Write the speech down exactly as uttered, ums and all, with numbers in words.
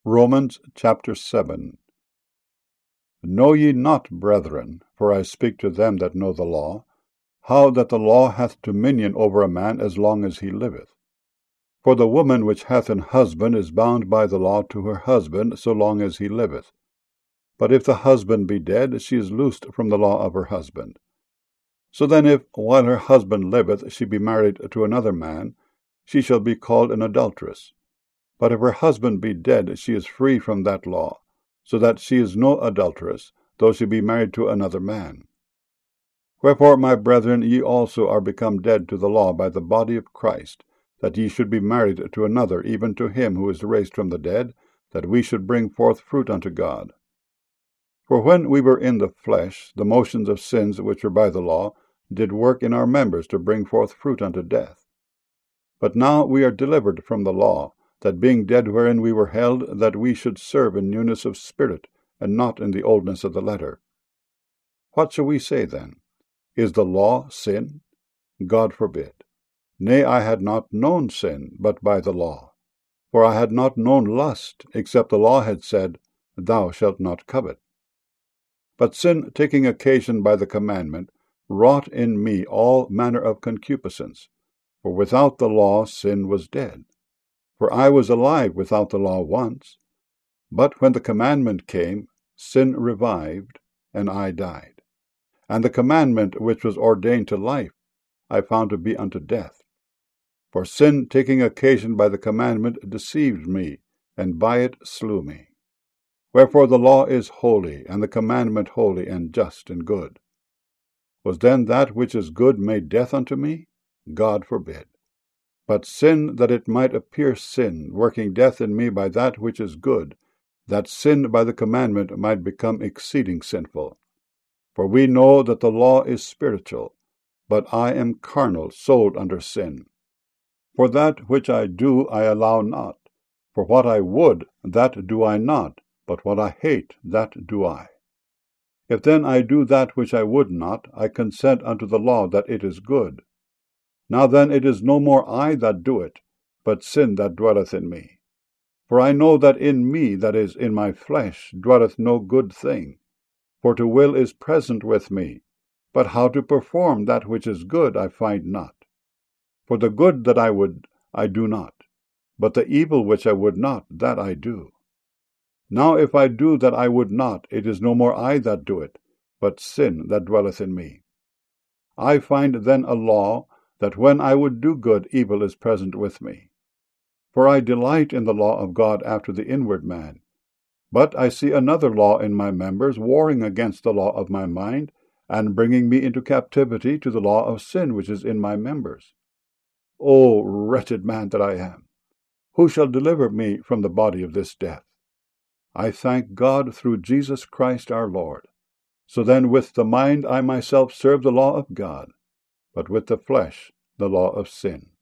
Romans chapter seven. Know ye not, brethren, for I speak to them that know the law, how that the law hath dominion over a man as long as he liveth? For the woman which hath an husband is bound by the law to her husband so long as he liveth. But if the husband be dead, she is loosed from the law of her husband. So then if, while her husband liveth, she be married to another man, she shall be called an adulteress. But if her husband be dead, she is free from that law, so that she is no adulteress, though she be married to another man. Wherefore, my brethren, ye also are become dead to the law by the body of Christ, that ye should be married to another, even to him who is raised from the dead, that we should bring forth fruit unto God. For when we were in the flesh, the motions of sins which were by the law did work in our members to bring forth fruit unto death. But now we are delivered from the law, that being dead wherein we were held, that we should serve in newness of spirit, and not in the oldness of the letter. What shall we say then? Is the law sin? God forbid. Nay, I had not known sin, but by the law. For I had not known lust, except the law had said, Thou shalt not covet. But sin, taking occasion by the commandment, wrought in me all manner of concupiscence. For without the law sin was dead. For I was alive without the law once. But when the commandment came, sin revived, and I died. And the commandment which was ordained to life, I found to be unto death. For sin, taking occasion by the commandment, deceived me, and by it slew me. Wherefore the law is holy, and the commandment holy, and just, and good. Was then that which is good made death unto me? God forbid. But sin, that it might appear sin, working death in me by that which is good, that sin by the commandment might become exceeding sinful. For we know that the law is spiritual, but I am carnal, sold under sin. For that which I do I allow not. For what I would, that do I not, but what I hate, that do I. If then I do that which I would not, I consent unto the law that it is good. Now then it is no more I that do it, but sin that dwelleth in me. For I know that in me, that is, in my flesh, dwelleth no good thing. For to will is present with me, but how to perform that which is good I find not. For the good that I would, I do not, but the evil which I would not, that I do. Now if I do that I would not, it is no more I that do it, but sin that dwelleth in me. I find then a law, that when I would do good, evil is present with me. For I delight in the law of God after the inward man. But I see another law in my members, warring against the law of my mind, and bringing me into captivity to the law of sin which is in my members. O wretched man that I am! Who shall deliver me from the body of this death? I thank God through Jesus Christ our Lord. So then with the mind I myself serve the law of God, but with the flesh the law of sin.